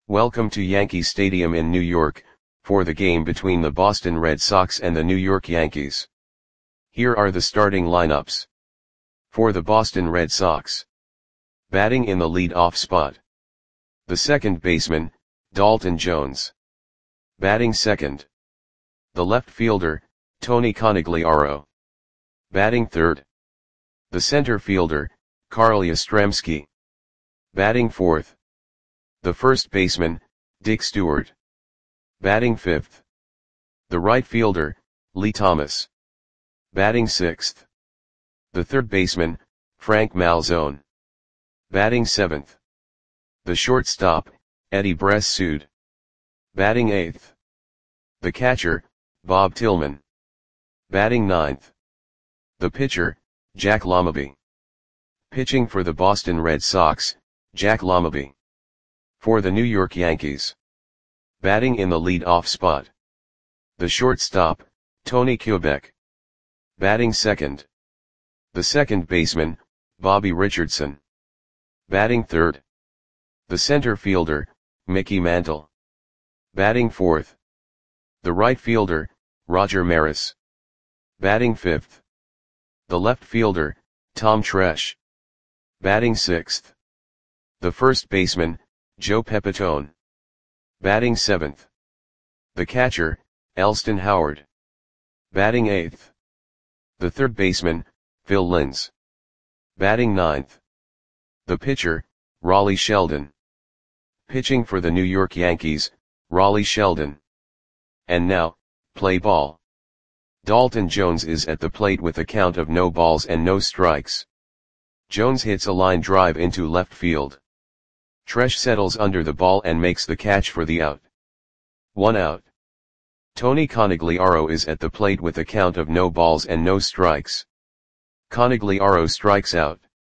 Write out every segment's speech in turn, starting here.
Welcome to Yankee Stadium in New York, for the game between the Boston Red Sox and the New York Yankees. Here are the starting lineups. For the Boston Red Sox. Batting in the lead-off spot. The second baseman, Dalton Jones. Batting second. The left fielder, Tony Conigliaro. Batting third. The center fielder, Carl Yastrzemski. Batting fourth. The first baseman, Dick Stewart. Batting fifth. The right fielder, Lee Thomas. Batting sixth. The third baseman, Frank Malzone. Batting seventh. The shortstop, Eddie Bressoud. Batting eighth. The catcher, Bob Tillman. Batting ninth. The pitcher, Jack Lamouby. Pitching for the Boston Red Sox, Jack Lamouby. For the New York Yankees. Batting in the lead-off spot. The shortstop, Tony Kubek. Batting second. The second baseman, Bobby Richardson. Batting third. The center fielder, Mickey Mantle. Batting fourth. The right fielder, Roger Maris. Batting fifth. The left fielder, Tom Tresh. Batting sixth. The first baseman, Joe Pepitone. Batting seventh. The catcher, Elston Howard. Batting eighth. The third baseman, Phil Linz. Batting ninth. The pitcher, Raleigh Sheldon. Pitching for the New York Yankees, Raleigh Sheldon. And now, play ball. Dalton Jones is at the plate with a count of no balls and no strikes. Jones hits a line drive into left field. Tresh settles under the ball and makes the catch for the out. 1 out. Tony Conigliaro is at the plate with a count of no balls and no strikes. Conigliaro strikes out.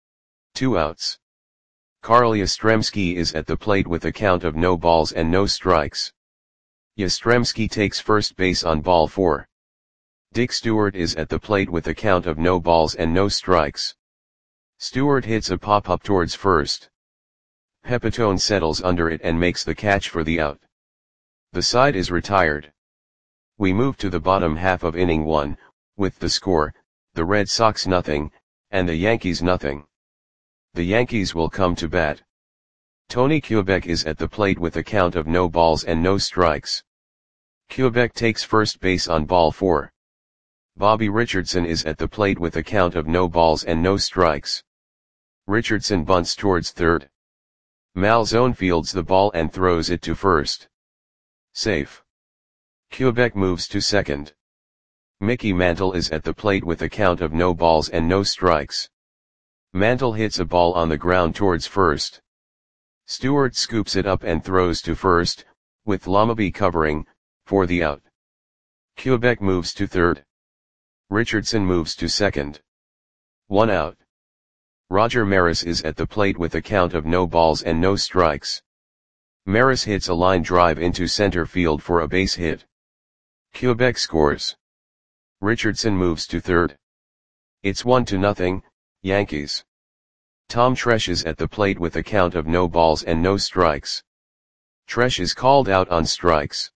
2 outs. Carl Yastrzemski is at the plate with a count of no balls and no strikes. Yastrzemski takes first base on ball 4. Dick Stewart is at the plate with a count of no balls and no strikes. Stewart hits a pop-up towards first. Pepitone settles under it and makes the catch for the out. The side is retired. We move to the bottom half of inning 1, with the score, the Red Sox nothing, and the Yankees nothing. The Yankees will come to bat. Tony Kubek is at the plate with a count of no balls and no strikes. Kubek takes first base on ball 4. Bobby Richardson is at the plate with a count of no balls and no strikes. Richardson bunts towards third. Malzone fields the ball and throws it to first. Safe. Kubek moves to second. Mickey Mantle is at the plate with a count of no balls and no strikes. Mantle hits a ball on the ground towards first. Stewart scoops it up and throws to first, with Lamouby covering, for the out. Kubek moves to third. Richardson moves to second. 1 out. Roger Maris is at the plate with a count of no balls and no strikes. Maris hits a line drive into center field for a base hit. Kubek scores. Richardson moves to third. It's 1-0, Yankees. Tom Tresh is at the plate with a count of no balls and no strikes. Tresh is called out on strikes.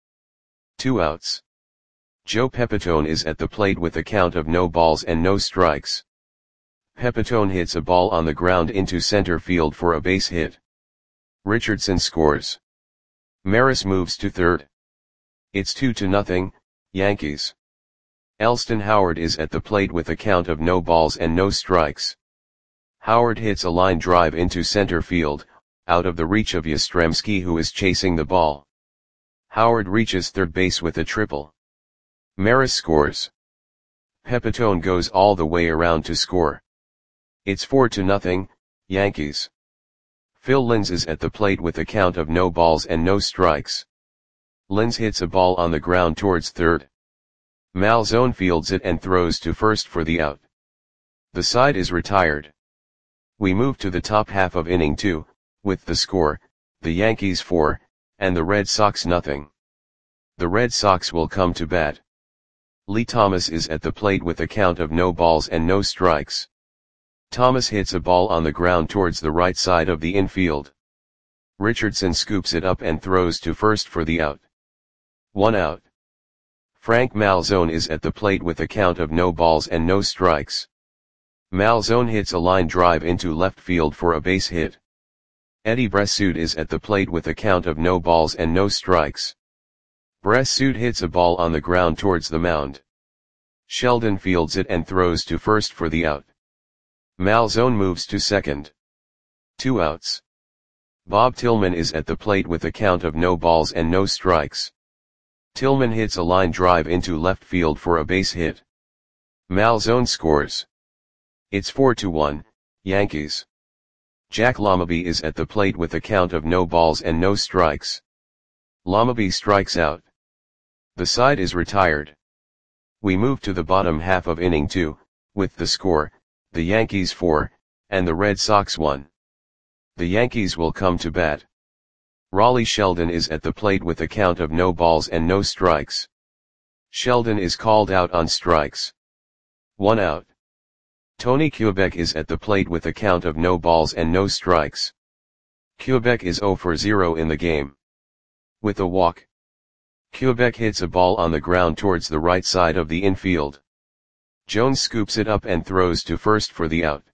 2 outs. Joe Pepitone is at the plate with a count of no balls and no strikes. Pepitone hits a ball on the ground into center field for a base hit. Richardson scores. Maris moves to third. It's 2-0, Yankees. Elston Howard is at the plate with a count of no balls and no strikes. Howard hits a line drive into center field, out of the reach of Yastrzemski, who is chasing the ball. Howard reaches third base with a triple. Maris scores. Pepitone goes all the way around to score. It's 4-0, Yankees. Phil Linz is at the plate with a count of no balls and no strikes. Linz hits a ball on the ground towards third. Malzone fields it and throws to first for the out. The side is retired. We move to the top half of inning 2, with the score, the Yankees 4, and the Red Sox nothing. The Red Sox will come to bat. Lee Thomas is at the plate with a count of no balls and no strikes. Thomas hits a ball on the ground towards the right side of the infield. Richardson scoops it up and throws to first for the out. 1 out. Frank Malzone is at the plate with a count of no balls and no strikes. Malzone hits a line drive into left field for a base hit. Eddie Bressoud is at the plate with a count of no balls and no strikes. Bressoud hits a ball on the ground towards the mound. Sheldon fields it and throws to first for the out. Malzone moves to second. 2 outs. Bob Tillman is at the plate with a count of no balls and no strikes. Tillman hits a line drive into left field for a base hit. Malzone scores. It's 4-1, Yankees. Jack Lamabee is at the plate with a count of no balls and no strikes. Lamabee strikes out. The side is retired. We move to the bottom half of inning 2, with the score, the Yankees 4, and the Red Sox 1. The Yankees will come to bat. Raleigh Sheldon is at the plate with a count of no balls and no strikes. Sheldon is called out on strikes. 1 out. Tony Kubek is at the plate with a count of no balls and no strikes. Kubek is 0 for 0 in the game. With a walk. Kubek hits a ball on the ground towards the right side of the infield. Jones scoops it up and throws to first for the out.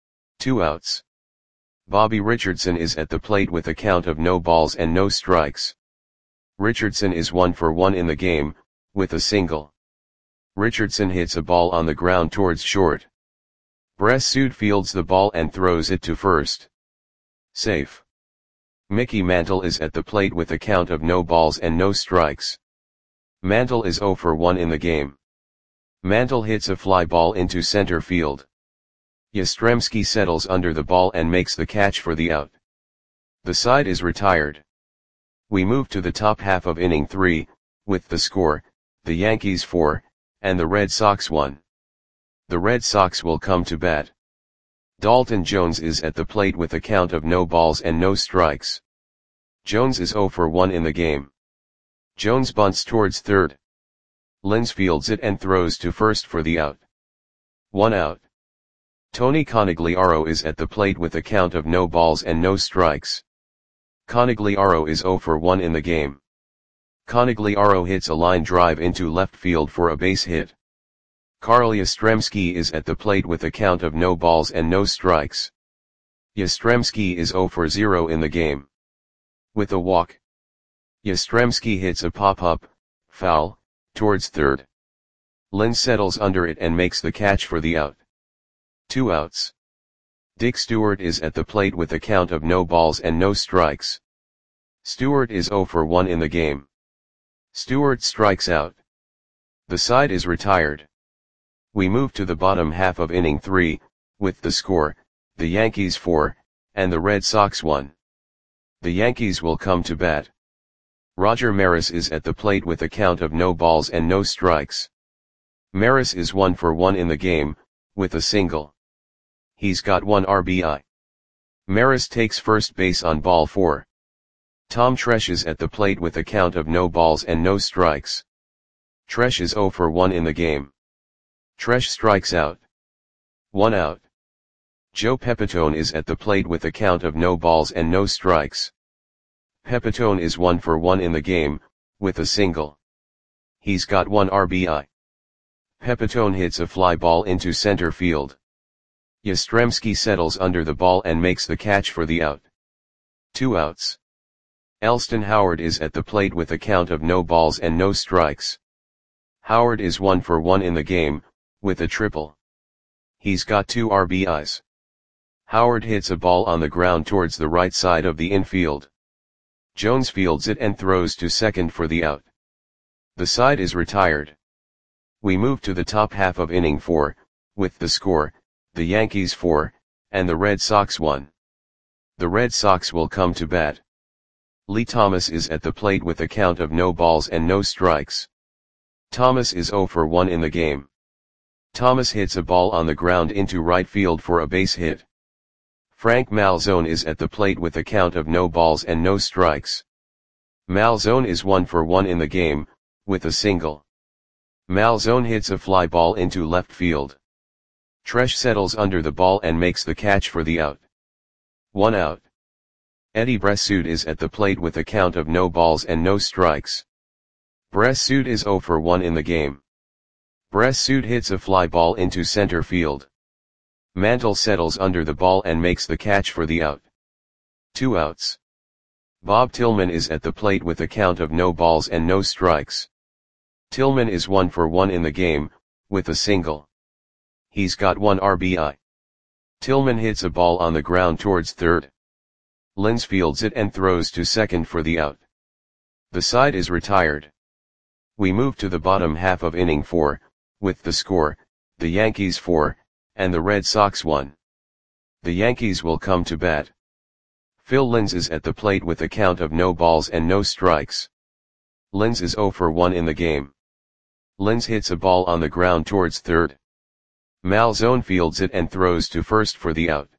2 outs. Bobby Richardson is at the plate with a count of no balls and no strikes. Richardson is 1 for 1 in the game, with a single. Richardson hits a ball on the ground towards short. Bressoud fields the ball and throws it to first. Safe. Mickey Mantle is at the plate with a count of no balls and no strikes. Mantle is 0 for 1 in the game. Mantle hits a fly ball into center field. Yastrzemski settles under the ball and makes the catch for the out. The side is retired. We move to the top half of inning 3, with the score, the Yankees 4, and the Red Sox 1. The Red Sox will come to bat. Dalton Jones is at the plate with a count of no balls and no strikes. Jones is 0 for 1 in the game. Jones bunts towards third. Lins fields it and throws to first for the out. 1 out. Tony Conigliaro is at the plate with a count of no balls and no strikes. Conigliaro is 0 for 1 in the game. Conigliaro hits a line drive into left field for a base hit. Carl Yastrzemski is at the plate with a count of no balls and no strikes. Yastrzemski is 0 for 0 in the game. With a walk. Yastrzemski hits a pop-up, foul, towards third. Lynn settles under it and makes the catch for the out. 2 outs. Dick Stewart is at the plate with a count of no balls and no strikes. Stewart is 0 for 1 in the game. Stewart strikes out. The side is retired. We move to the bottom half of inning 3, with the score, the Yankees 4, and the Red Sox 1. The Yankees will come to bat. Roger Maris is at the plate with a count of no balls and no strikes. Maris is 1 for 1 in the game, with a single. He's got 1 RBI. Maris takes first base on ball 4. Tom Tresh is at the plate with a count of no balls and no strikes. Tresh is 0 for 1 in the game. Tresh strikes out. 1 out. Joe Pepitone is at the plate with a count of no balls and no strikes. Pepitone is 1 for 1 in the game, with a single. He's got 1 RBI. Pepitone hits a fly ball into center field. Yastrzemski settles under the ball and makes the catch for the out. 2 outs. Elston Howard is at the plate with a count of no balls and no strikes. Howard is 1 for 1 in the game, with a triple. He's got 2 RBIs. Howard hits a ball on the ground towards the right side of the infield. Jones fields it and throws to second for the out. The side is retired. We move to the top half of inning 4, with the score, the Yankees 4, and the Red Sox 1. The Red Sox will come to bat. Lee Thomas is at the plate with a count of no balls and no strikes. Thomas is 0 for 1 in the game. Thomas hits a ball on the ground into right field for a base hit. Frank Malzone is at the plate with a count of no balls and no strikes. Malzone is 1 for 1 in the game, with a single. Malzone hits a fly ball into left field. Tresh settles under the ball and makes the catch for the out. 1 out. Eddie Bressoud is at the plate with a count of no balls and no strikes. Bressoud is 0 for 1 in the game. Bressoud hits a fly ball into center field. Mantle settles under the ball and makes the catch for the out. 2 outs. Bob Tillman is at the plate with a count of no balls and no strikes. Tillman is 1 for 1 in the game, with a single. He's got 1 RBI. Tillman hits a ball on the ground towards third. Linz fields it and throws to second for the out. The side is retired. We move to the bottom half of inning 4, with the score, the Yankees 4, and the Red Sox 1. The Yankees will come to bat. Phil Linz is at the plate with a count of no balls and no strikes. Linz is 0 for 1 in the game. Linz hits a ball on the ground towards third. Malzone fields it and throws to first for the out.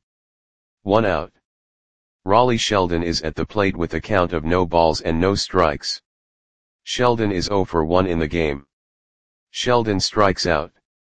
1 out. Raleigh Sheldon is at the plate with a count of no balls and no strikes. Sheldon is 0 for 1 in the game. Sheldon strikes out.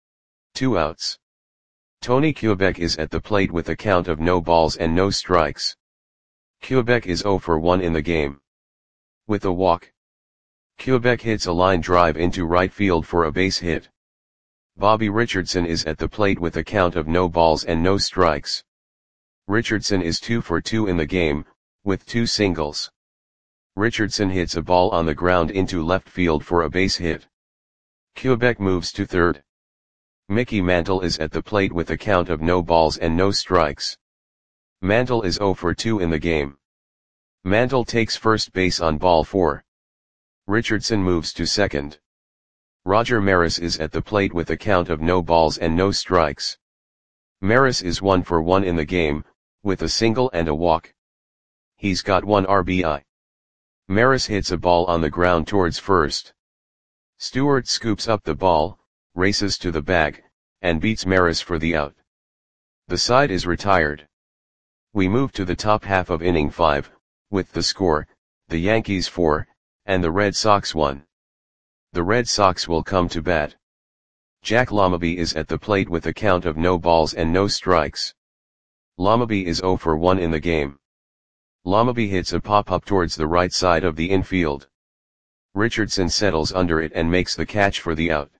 2 outs. Tony Kubek is at the plate with a count of no balls and no strikes. Kubek is 0 for 1 in the game. With a walk. Kubek hits a line drive into right field for a base hit. Bobby Richardson is at the plate with a count of no balls and no strikes. Richardson is 2 for 2 in the game, with 2 singles. Richardson hits a ball on the ground into left field for a base hit. Kubek moves to third. Mickey Mantle is at the plate with a count of no balls and no strikes. Mantle is 0 for 2 in the game. Mantle takes first base on ball 4. Richardson moves to second. Roger Maris is at the plate with a count of no balls and no strikes. Maris is 1 for 1 in the game, with a single and a walk. He's got 1 RBI. Maris hits a ball on the ground towards first. Stewart scoops up the ball, races to the bag, and beats Maris for the out. The side is retired. We move to the top half of inning 5, with the score, the Yankees 4, and the Red Sox 1. The Red Sox will come to bat. Jack LaMabe is at the plate with a count of no balls and no strikes. LaMabe is 0 for 1 in the game. LaMabe hits a pop-up towards the right side of the infield. Richardson settles under it and makes the catch for the out.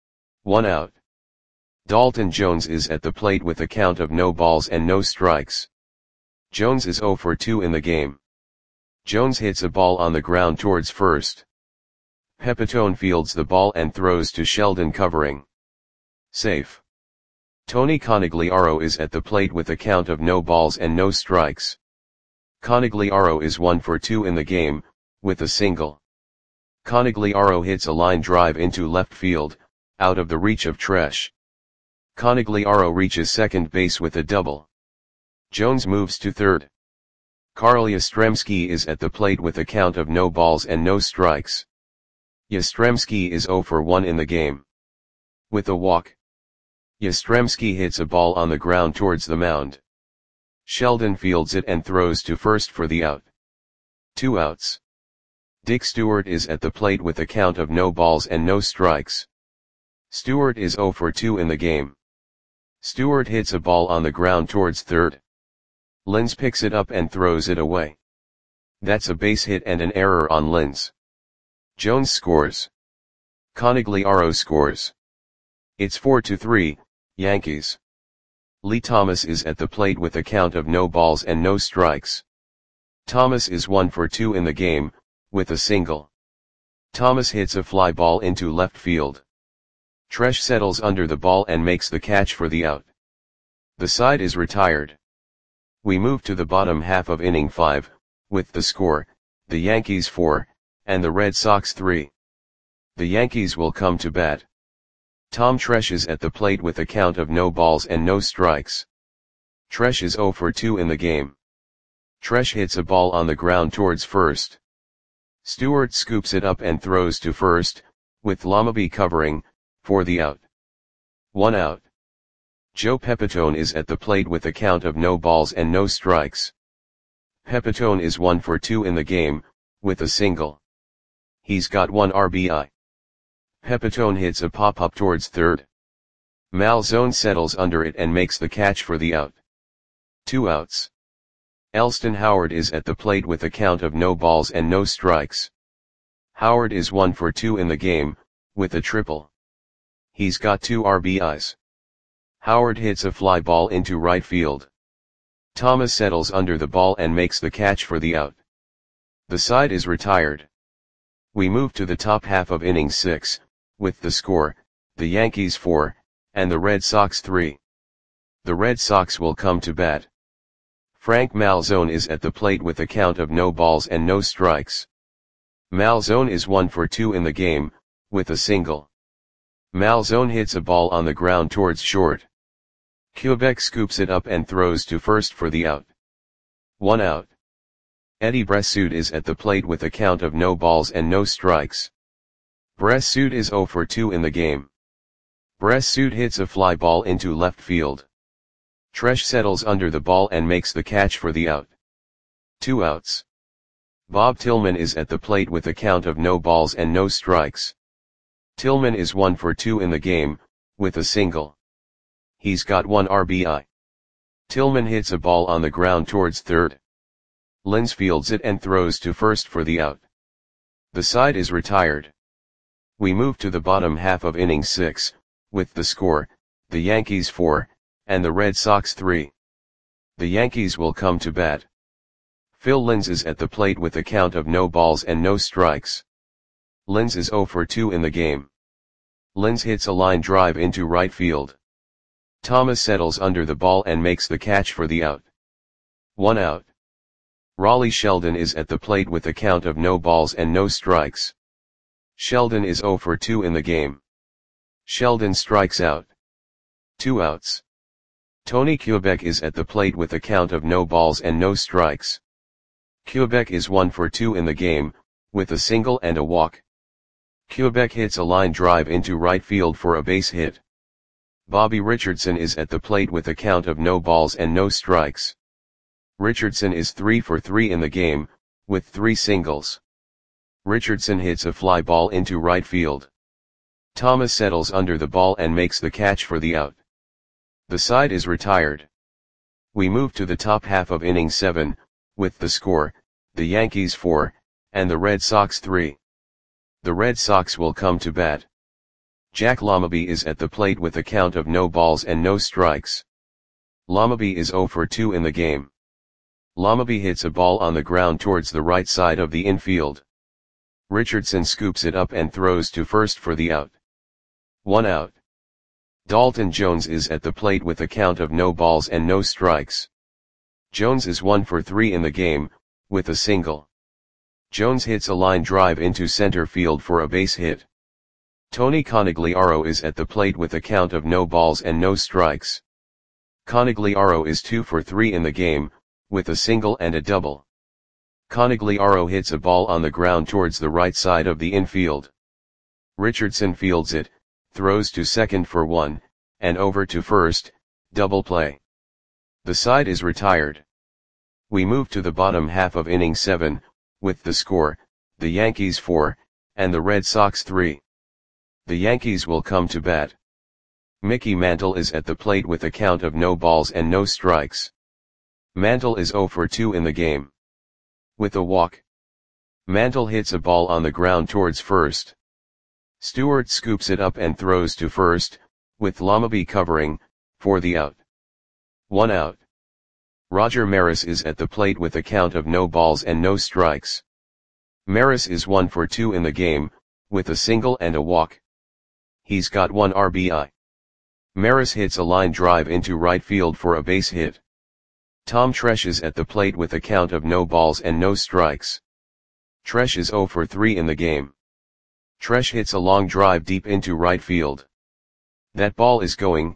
1 out. Dalton Jones is at the plate with a count of no balls and no strikes. Jones is 0 for 2 in the game. Jones hits a ball on the ground towards first. Pepitone fields the ball and throws to Sheldon covering. Safe. Tony Conigliaro is at the plate with a count of no balls and no strikes. Conigliaro is 1 for 2 in the game, with a single. Conigliaro hits a line drive into left field, out of the reach of Tresh. Conigliaro reaches second base with a double. Jones moves to third. Carl Yastrzemski is at the plate with a count of no balls and no strikes. Yastrzemski is 0 for 1 in the game. With a walk. Yastrzemski hits a ball on the ground towards the mound. Sheldon fields it and throws to first for the out. 2 outs. Dick Stewart is at the plate with a count of no balls and no strikes. Stewart is 0 for 2 in the game. Stewart hits a ball on the ground towards third. Linz picks it up and throws it away. That's a base hit and an error on Linz. Jones scores. Conigliaro scores. It's 4-3, Yankees. Lee Thomas is at the plate with a count of no balls and no strikes. Thomas is 1 for 2 in the game, with a single. Thomas hits a fly ball into left field. Tresh settles under the ball and makes the catch for the out. The side is retired. We move to the bottom half of inning 5, with the score, the Yankees 4, and the Red Sox 3. The Yankees will come to bat. Tom Tresh is at the plate with a count of no balls and no strikes. Tresh is 0 for 2 in the game. Tresh hits a ball on the ground towards first. Stewart scoops it up and throws to first, with LaMabe covering, for the out. 1 out. Joe Pepitone is at the plate with a count of no balls and no strikes. Pepitone is 1 for 2 in the game, with a single. He's got 1 RBI. Pepitone hits a pop-up towards third. Malzone settles under it and makes the catch for the out. 2 outs. Elston Howard is at the plate with a count of no balls and no strikes. Howard is 1 for 2 in the game, with a triple. He's got 2 RBIs. Howard hits a fly ball into right field. Thomas settles under the ball and makes the catch for the out. The side is retired. We move to the top half of inning 6, with the score, the Yankees 4, and the Red Sox 3. The Red Sox will come to bat. Frank Malzone is at the plate with a count of no balls and no strikes. Malzone is 1 for 2 in the game, with a single. Malzone hits a ball on the ground towards short. Quebec scoops it up and throws to first for the out. 1 out. Eddie Bressoud is at the plate with a count of no balls and no strikes. Bressoud is 0 for 2 in the game. Bressoud hits a fly ball into left field. Tresh settles under the ball and makes the catch for the out. 2 outs. Bob Tillman is at the plate with a count of no balls and no strikes. Tillman is 1 for 2 in the game, with a single. He's got 1 RBI. Tillman hits a ball on the ground towards third. Linz fields it and throws to first for the out. The side is retired. We move to the bottom half of inning 6, with the score, the Yankees 4, and the Red Sox 3. The Yankees will come to bat. Phil Linz is at the plate with a count of no balls and no strikes. Linz is 0 for 2 in the game. Linz hits a line drive into right field. Thomas settles under the ball and makes the catch for the out. 1 out. Raleigh Sheldon is at the plate with a count of no balls and no strikes. Sheldon is 0 for 2 in the game. Sheldon strikes out. 2 outs. Tony Quebec is at the plate with a count of no balls and no strikes. Quebec is 1 for 2 in the game, with a single and a walk. Quebec hits a line drive into right field for a base hit. Bobby Richardson is at the plate with a count of no balls and no strikes. Richardson is 3 for 3 in the game, with 3 singles. Richardson hits a fly ball into right field. Thomas settles under the ball and makes the catch for the out. The side is retired. We move to the top half of inning 7, with the score, the Yankees 4, and the Red Sox 3. The Red Sox will come to bat. Jack Lamaby is at the plate with a count of no balls and no strikes. Lamaby is 0 for 2 in the game. Lamaby hits a ball on the ground towards the right side of the infield. Richardson scoops it up and throws to first for the out. 1 out. Dalton Jones is at the plate with a count of no balls and no strikes. Jones is 1 for 3 in the game, with a single. Jones hits a line drive into center field for a base hit. Tony Conigliaro is at the plate with a count of no balls and no strikes. Conigliaro is 2 for 3 in the game, with a single and a double. Conigliaro hits a ball on the ground towards the right side of the infield. Richardson fields it, throws to second for 1, and over to first, double play. The side is retired. We move to the bottom half of inning 7, with the score, the Yankees 4, and the Red Sox 3. The Yankees will come to bat. Mickey Mantle is at the plate with a count of no balls and no strikes. Mantle is 0 for 2 in the game. With a walk. Mantle hits a ball on the ground towards first. Stewart scoops it up and throws to first, with Lamaby covering, for the out. 1 out. Roger Maris is at the plate with a count of no balls and no strikes. Maris is 1 for 2 in the game, with a single and a walk. He's got 1 RBI. Maris hits a line drive into right field for a base hit. Tom Tresh is at the plate with a count of no balls and no strikes. Tresh is 0 for 3 in the game. Tresh hits a long drive deep into right field. That ball is gone.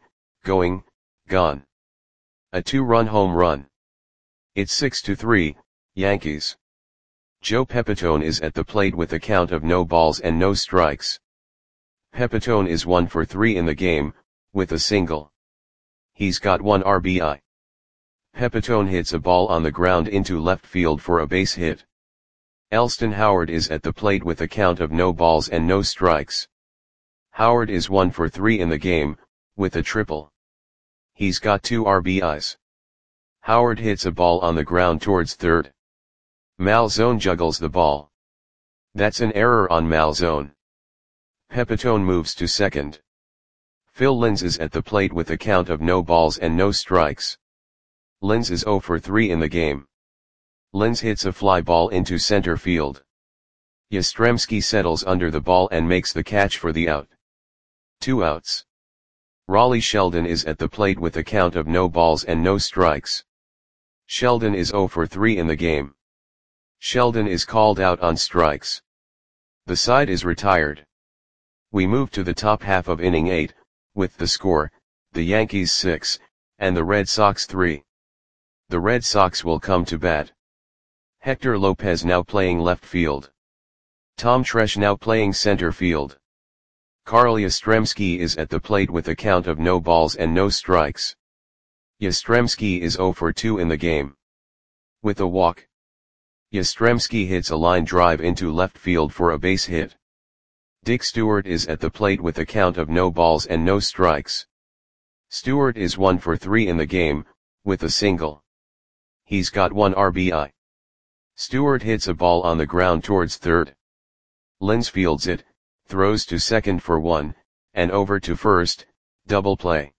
A 2-run home run. It's 6-3, Yankees. Joe Pepitone is at the plate with a count of no balls and no strikes. Pepitone is 1 for 3 in the game, with a single. He's got 1 RBI. Pepitone hits a ball on the ground into left field for a base hit. Elston Howard is at the plate with a count of no balls and no strikes. Howard is 1 for 3 in the game, with a triple. He's got 2 RBIs. Howard hits a ball on the ground towards third. Malzone juggles the ball. That's an error on Malzone. Pepitone moves to second. Phil Linz is at the plate with a count of no balls and no strikes. Linz is 0 for 3 in the game. Linz hits a fly ball into center field. Yastrzemski settles under the ball and makes the catch for the out. 2 outs. Raleigh Sheldon is at the plate with a count of no balls and no strikes. Sheldon is 0 for 3 in the game. Sheldon is called out on strikes. The side is retired. We move to the top half of inning 8, with the score, the Yankees 6, and the Red Sox 3. The Red Sox will come to bat. Hector Lopez now playing left field. Tom Tresh now playing center field. Carl Yastrzemski is at the plate with a count of no balls and no strikes. Yastrzemski is 0 for 2 in the game. With a walk. Yastrzemski hits a line drive into left field for a base hit. Dick Stewart is at the plate with a count of no balls and no strikes. Stewart is 1 for 3 in the game, with a single. He's got 1 RBI. Stewart hits a ball on the ground towards third. Linz fields it, throws to second for 1, and over to first, double play.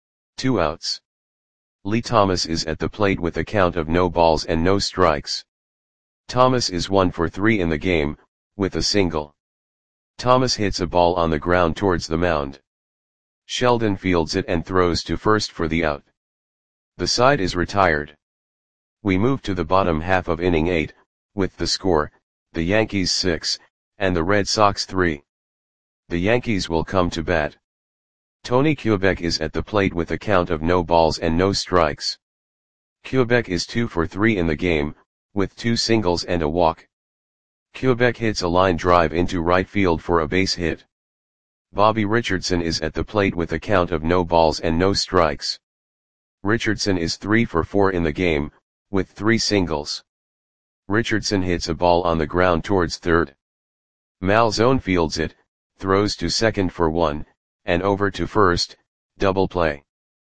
2 outs. Lee Thomas is at the plate with a count of no balls and no strikes. Thomas is 1 for 3 in the game, with a single. Thomas hits a ball on the ground towards the mound. Sheldon fields it and throws to first for the out. The side is retired. We move to the bottom half of inning 8, with the score, the Yankees 6, and the Red Sox 3. The Yankees will come to bat. Tony Kubek is at the plate with a count of no balls and no strikes. Kubek is 2 for 3 in the game, with 2 singles and a walk. Kubek hits a line drive into right field for a base hit. Bobby Richardson is at the plate with a count of no balls and no strikes. Richardson is 3 for 4 in the game, with 3 singles. Richardson hits a ball on the ground towards third. Malzone fields it, throws to second for 1, and over to first, double play.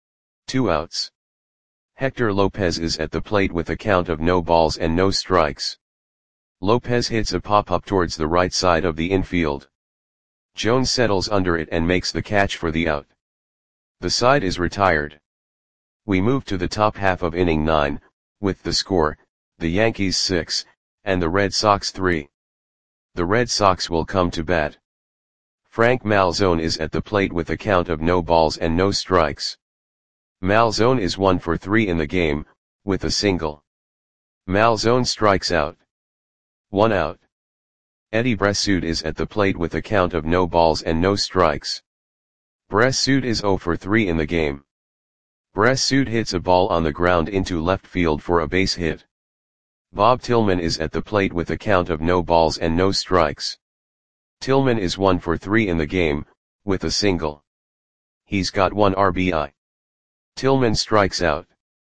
2 outs. Hector Lopez is at the plate with a count of no balls and no strikes. Lopez hits a pop-up towards the right side of the infield. Jones settles under it and makes the catch for the out. The side is retired. We move to the top half of inning 9, with the score, the Yankees 6, and the Red Sox 3. The Red Sox will come to bat. Frank Malzone is at the plate with a count of no balls and no strikes. Malzone is 1 for 3 in the game, with a single. Malzone strikes out. 1 out. Eddie Bressoud is at the plate with a count of no balls and no strikes. Bressoud is 0 for 3 in the game. Bressoud hits a ball on the ground into left field for a base hit. Bob Tillman is at the plate with a count of no balls and no strikes. Tillman is 1 for 3 in the game, with a single. He's got 1 RBI. Tillman strikes out.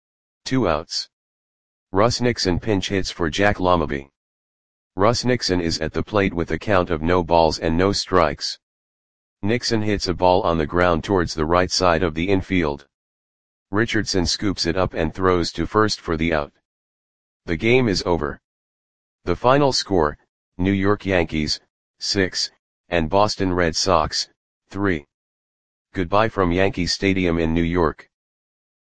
2 outs. Russ Nixon pinch hits for Jack Lamaby. Russ Nixon is at the plate with a count of no balls and no strikes. Nixon hits a ball on the ground towards the right side of the infield. Richardson scoops it up and throws to first for the out. The game is over. The final score, New York Yankees, 6, and Boston Red Sox, 3. Goodbye from Yankee Stadium in New York.